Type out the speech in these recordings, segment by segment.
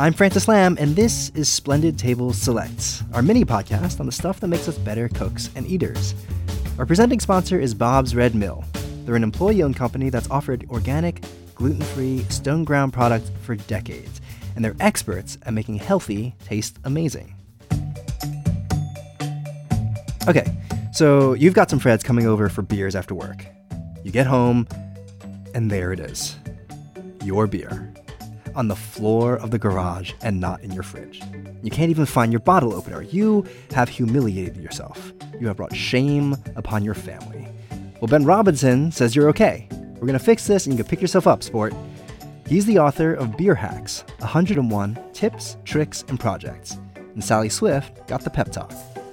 I'm Francis Lamb, and this is Splendid Tables Selects, our mini podcast on the stuff that makes us better cooks and eaters. Our presenting sponsor is Bob's Red Mill. They're an employee-owned company that's offered organic, gluten-free, stone-ground products for decades, and they're experts at making healthy taste amazing. Okay, so you've got some friends coming over for beers after work. You get home, and there it is. Your beer. On the floor of the garage and not in your fridge. You can't even find your bottle opener. You have humiliated yourself. You have brought shame upon your family. Well, Ben Robinson says you're okay. We're going to fix this and you can pick yourself up, sport. He's the author of Beer Hacks, 101 Tips, Tricks, and Projects. And Sally Swift got the pep talk.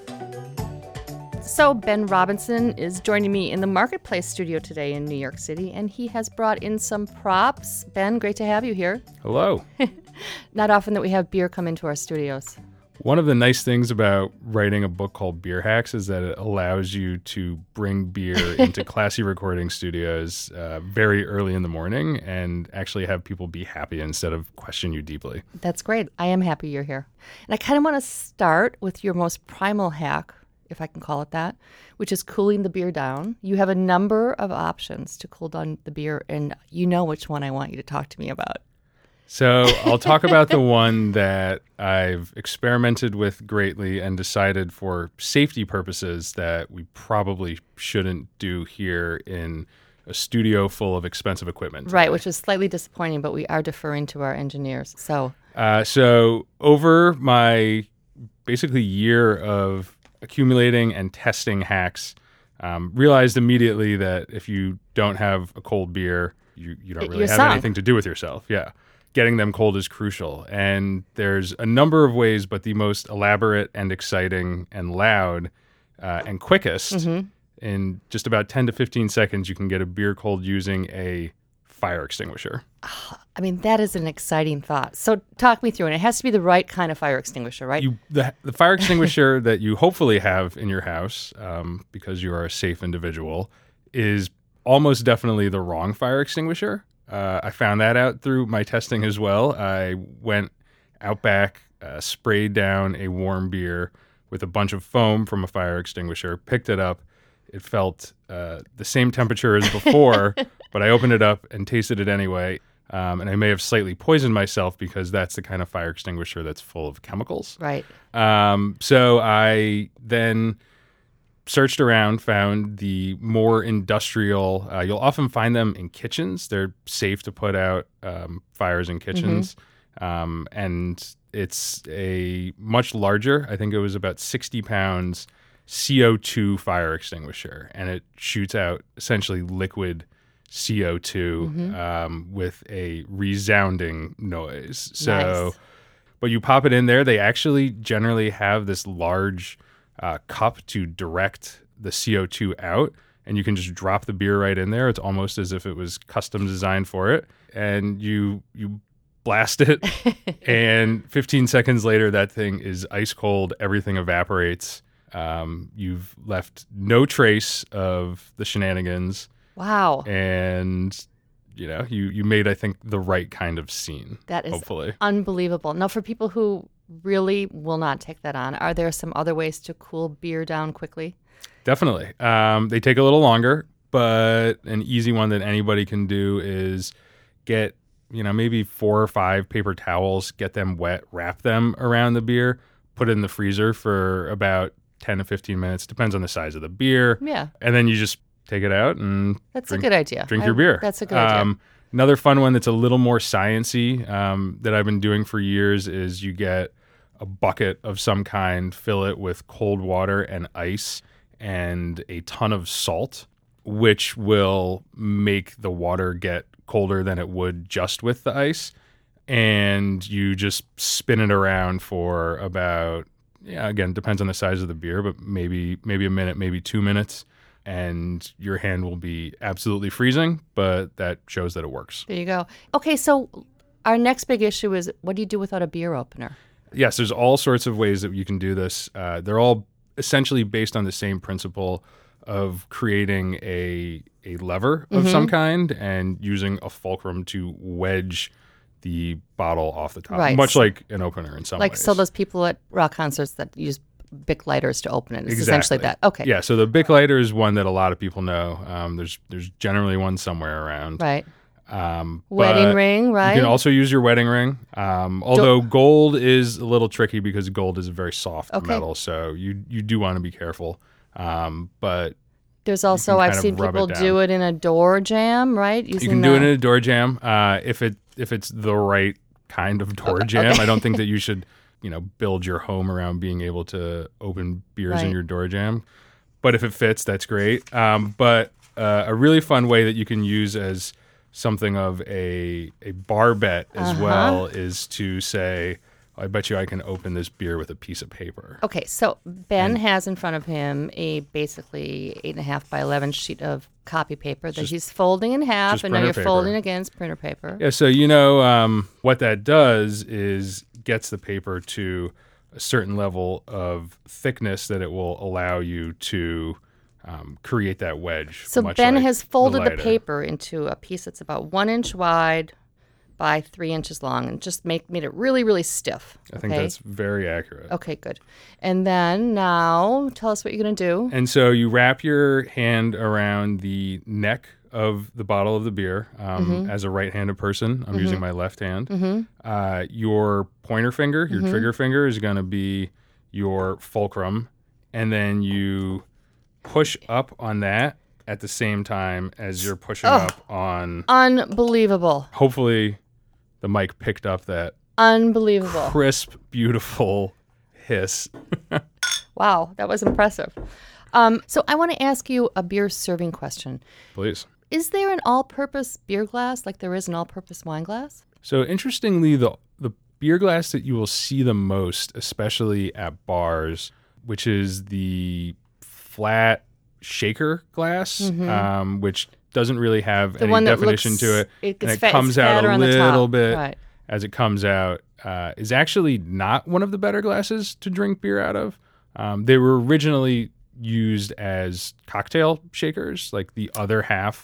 So Ben Robinson is joining me in the Marketplace studio today in New York City, and he has brought in some props. Ben, great to have you here. Hello. Not often that we have beer come into our studios. One of the nice things about writing a book called Beer Hacks is that it allows you to bring beer into classy recording studios very early in the morning and actually have people be happy instead of question you deeply. That's great. I am happy you're here. And I kind of want to start with your most primal hack, if I can call it that, which is cooling the beer down. You have a number of options to cool down the beer, and you know which one I want you to talk to me about. So I'll talk about the one that I've experimented with greatly and decided for safety purposes that we probably shouldn't do here in a studio full of expensive equipment. Right, which is slightly disappointing, but we are deferring to our engineers. So over my basically year of accumulating and testing hacks, realized immediately that if you don't have a cold beer, you don't really have anything to do with yourself. Yeah. Getting them cold is crucial. And there's a number of ways, but the most elaborate and exciting and loud and quickest, in just about 10 to 15 seconds, you can get a beer cold using a fire extinguisher. I mean, that is an exciting thought. So talk me through it. It has to be the right kind of fire extinguisher, right? The fire extinguisher that you hopefully have in your house, because you are a safe individual, is almost definitely the wrong fire extinguisher. I found that out through my testing as well. I went out back, sprayed down a warm beer with a bunch of foam from a fire extinguisher, picked it up. It felt the same temperature as before, but I opened it up and tasted it anyway. And I may have slightly poisoned myself because that's the kind of fire extinguisher that's full of chemicals. Right. So I then searched around, found the more industrial. You'll often find them in kitchens. They're safe to put out fires in kitchens. And it's a much larger, I think it was about 60 pounds, CO2 fire extinguisher. And it shoots out essentially liquid CO2 with a resounding noise. So, nice. But you pop it in there. They actually generally have this large cup to direct the CO2 out, and you can just drop the beer right in there. It's almost as if it was custom designed for it, and you blast it, and 15 seconds later, that thing is ice cold. Everything evaporates. You've left no trace of the shenanigans. Wow. And, you made, I think, the right kind of scene. That is hopefully unbelievable. Now, for people who really will not take that on, are there some other ways to cool beer down quickly? Definitely. They take a little longer, but an easy one that anybody can do is get, maybe 4 or 5 paper towels, get them wet, wrap them around the beer, put it in the freezer for about 10 to 15 minutes. Depends on the size of the beer. Yeah. And then you just take it out and a good idea. Drink your beer. That's a good idea. Another fun one that's a little more science-y that I've been doing for years is you get a bucket of some kind, fill it with cold water and ice and a ton of salt, which will make the water get colder than it would just with the ice. And you just spin it around for about, again, depends on the size of the beer, but maybe a minute, maybe 2 minutes. And your hand will be absolutely freezing, but that shows that it works. There you go. Okay, so our next big issue is, what do you do without a beer opener? Yes, there's all sorts of ways that you can do this. They're all essentially based on the same principle of creating a lever of some kind and using a fulcrum to wedge the bottle off the top, Right. much like an opener in some Like, ways. so those people at rock concerts that use Bic lighters to open it. It's essentially that. Okay. Yeah, so the Bic lighter is one that a lot of people know. There's generally one somewhere around. Right. But Wedding ring, right? You can also use your wedding ring. Although gold is a little tricky because gold is a very soft metal, so you do want to be careful. But there's also, I've kind of seen rub people it down. do it in a door jam, right? You can do it in a door jam if it's the right kind of door jam. Okay. I don't think that you should, build your home around being able to open beers in Right. your door jam. But if it fits, that's great. But a really fun way that you can use as something of a bar bet as well is to say, I bet you I can open this beer with a piece of paper. Okay, so Ben has in front of him a basically 8.5 by 11 sheet of copy paper that he's folding in half, just and now printer you're paper. folding again. It's printer paper. Yeah, so what that does is gets the paper to a certain level of thickness that it will allow you to create that wedge. So much Ben like has folded the lighter. paper into a piece that's about 1 inch wide by 3 inches long, and just made it really, really stiff. I think that's very accurate. Okay, good. And then now tell us what you're going to do. And so you wrap your hand around the neck of the bottle of the beer. As a right-handed person, I'm using my left hand. Your pointer finger, your trigger finger, is going to be your fulcrum. And then you push up on that at the same time as you're pushing up on... Unbelievable. Hopefully the mic picked up that Unbelievable. crisp, beautiful hiss. Wow, that was impressive. So I want to ask you a beer serving question. Please. Is there an all-purpose beer glass like there is an all-purpose wine glass? So interestingly, the beer glass that you will see the most, especially at bars, which is the flat shaker glass, which doesn't really have The any one that definition looks, to it, it and gets it fat, comes it's out fatter a on the top. little bit Right. as it comes out, is actually not one of the better glasses to drink beer out of. They were originally used as cocktail shakers, like the other half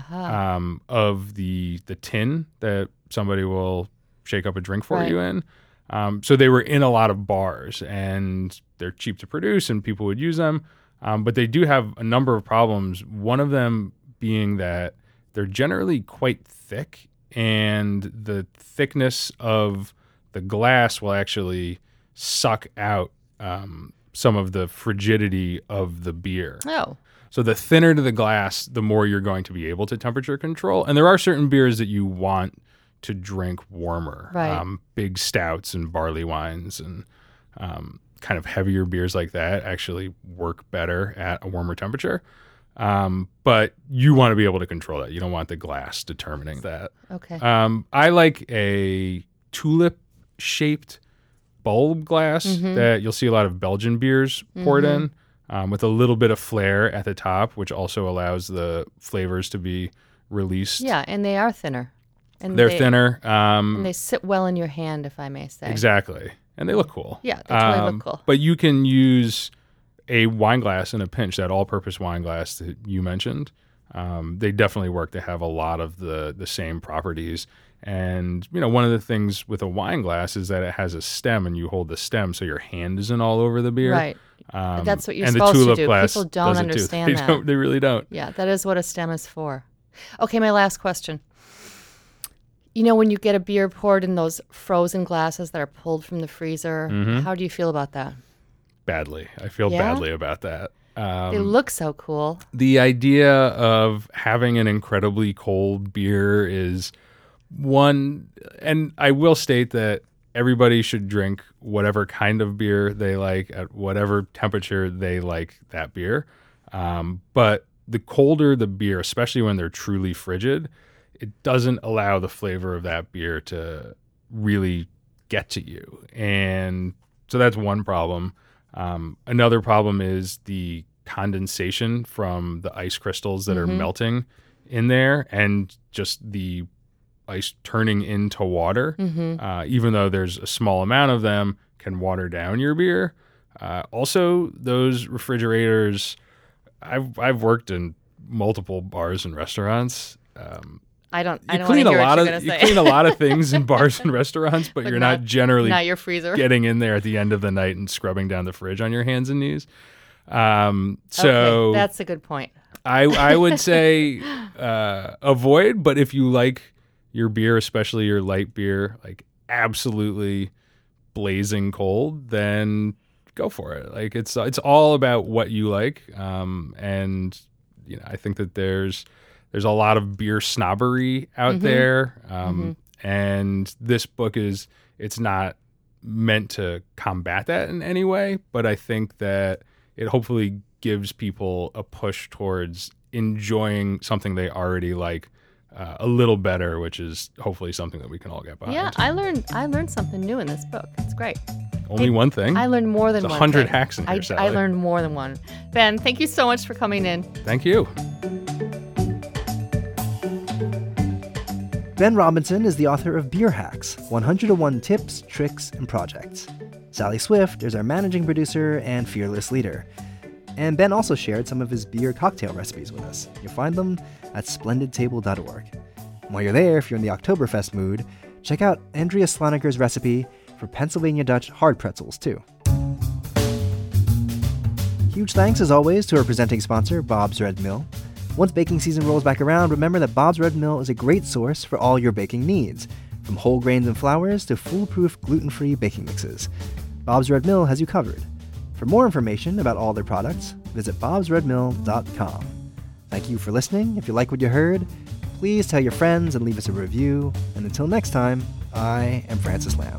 of the tin that somebody will shake up a drink for Right. you in. So they were in a lot of bars, and they're cheap to produce, and people would use them. But they do have a number of problems. One of them being that they're generally quite thick, and the thickness of the glass will actually suck out some of the frigidity of the beer. Oh, So the thinner to the glass, the more you're going to be able to temperature control. And there are certain beers that you want to drink warmer. Right. Big stouts and barley wines and kind of heavier beers like that actually work better at a warmer temperature. But you want to be able to control that. You don't want the glass determining that. okay. I like a tulip-shaped bulb glass that you'll see a lot of Belgian beers poured in, with a little bit of flair at the top, which also allows the flavors to be released. Yeah, and they are thinner. And They're they, thinner. And they sit well in your hand, if I may say. Exactly. And they look cool. Yeah, they totally look cool. But you can use a wine glass in a pinch, that all-purpose wine glass that you mentioned. They definitely work to have a lot of the same properties. And, one of the things with a wine glass is that it has a stem, and you hold the stem so your hand isn't all over the beer. Right. That's what you're and supposed the to tulip do. glass People don't does it too. understand They that. don't- They really don't. Yeah, that is what a stem is for. Okay, my last question. When you get a beer poured in those frozen glasses that are pulled from the freezer, how do you feel about that? Badly. I feel Yeah? badly about that. They look so cool. The idea of having an incredibly cold beer is one, and I will state that everybody should drink whatever kind of beer they like at whatever temperature they like that beer. But the colder the beer, especially when they're truly frigid, it doesn't allow the flavor of that beer to really get to you. And so that's one problem. Another problem is the condensation from the ice crystals that are melting in there, and just the ice turning into water, even though there's a small amount of them, can water down your beer. Also, those refrigerators, I've worked in multiple bars and restaurants. I don't You want to hear what you're going to say. clean a lot of things in bars and restaurants, but you're not generally not your freezer. getting in there at the end of the night and scrubbing down the fridge on your hands and knees. Okay, that's a good point. I would say avoid, but if you like your beer, especially your light beer, like absolutely blazing cold, then go for it. Like it's all about what you like, and I think that there's a lot of beer snobbery out there, and this book it's not meant to combat that in any way, but I think that it hopefully gives people a push towards enjoying something they already like a little better, which is hopefully something that we can all get behind. Yeah, I learned something new in this book. It's great. Only one thing? I learned more than There's one 100 thing. hacks in here, Sally. I learned more than one. Ben, thank you so much for coming in. Thank you. Ben Robinson is the author of Beer Hacks, 101 Tips, Tricks, and Projects. Sally Swift is our managing producer and fearless leader. And Ben also shared some of his beer cocktail recipes with us. You'll find them at splendidtable.org. While you're there, if you're in the Oktoberfest mood, check out Andrea Sloniger's recipe for Pennsylvania Dutch hard pretzels, too. Huge thanks, as always, to our presenting sponsor, Bob's Red Mill. Once baking season rolls back around, remember that Bob's Red Mill is a great source for all your baking needs, from whole grains and flours to foolproof gluten-free baking mixes. Bob's Red Mill has you covered. For more information about all their products, visit bobsredmill.com. Thank you for listening. If you like what you heard, please tell your friends and leave us a review. And until next time, I am Francis Lamb.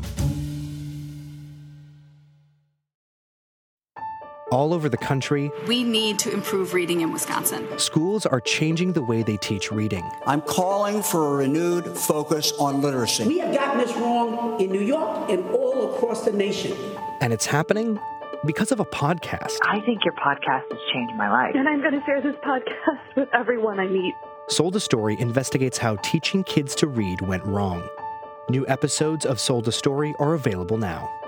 All over the country, we need to improve reading in Wisconsin. Schools are changing the way they teach reading. I'm calling for a renewed focus on literacy. We have gotten this wrong in New York and all across the nation. And it's happening because of a podcast. I think your podcast has changed my life. And I'm going to share this podcast with everyone I meet. Sold a Story investigates how teaching kids to read went wrong. New episodes of Sold a Story are available now.